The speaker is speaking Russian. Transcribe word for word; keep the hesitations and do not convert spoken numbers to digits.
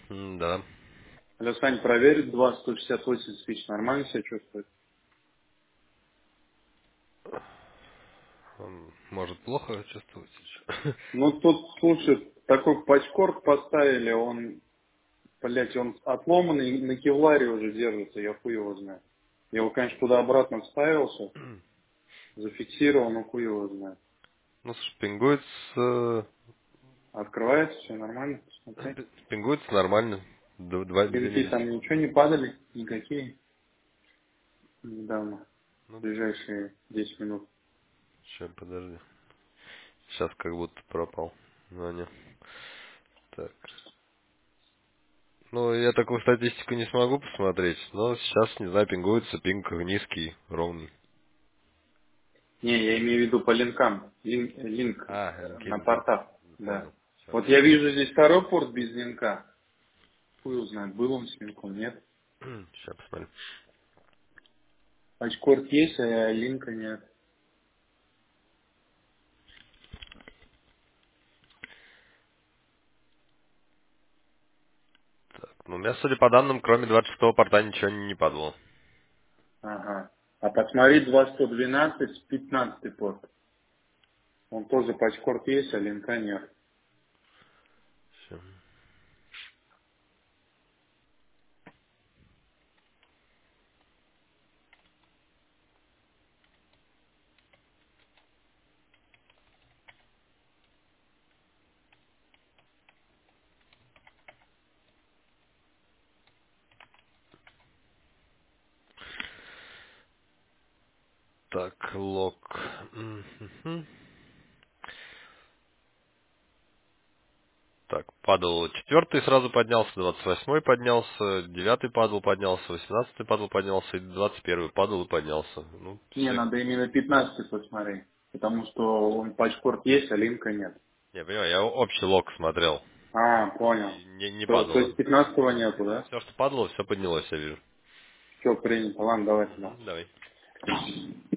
М, Да. Алло, Сань, проверь, два сто шестьдесят восемь тысяч нормально себя чувствует? Он может плохо чувствовать еще. Ну, тут, слушай, такой пачкорд поставили, он, блядь, он отломанный, на кевларе уже держится, я хуй его знаю. Я его, конечно, туда-обратно вставился, зафиксировал, но хуй его знает. Ну, слушай, пингуется, э, Открывается, все нормально, посмотри. пи- пингуется нормально. Д- Два, две Пинки недели. там ничего не падали, никакие, недавно, в Ну, ближайшие десять минут. сейчас, подожди. Сейчас как будто пропал. Ну, не. Так. Ну, я такую статистику не смогу посмотреть, но сейчас, не знаю, пингуется, пинг низкий, ровный. Не, я имею в виду по линкам. Лин- линк А, э, на LinkedIn, да. портах. Да. Понял. Сейчас. Вот я вижу здесь второй порт без линка. Хуй узнает, был он с линком, нет. Сейчас посмотрим. Пачкорд есть, а линка нет. Ну, у меня, судя по данным, кроме двадцать шестого порта ничего не падало. Ага. А посмотри, два сто двенадцать, пятнадцатый порт. Он тоже пачкорд есть, а линка нет. Всё. Так, лог. Мгм. Так, падал четвертый, сразу поднялся, двадцать восьмой поднялся, девятый падал, поднялся, восемнадцатый падал, поднялся, и двадцать первый падал и поднялся. Ну, Не, все. надо именно пятнадцатый посмотреть. Потому что он пачкорд есть, а линка нет. Я понимаю, я общий лог смотрел. А, понял. И не, не То, то падало. есть пятнадцатого нету, да? Все, что падало, все поднялось, я вижу. Все, принято. Ладно, давай сюда. Мгм, давай.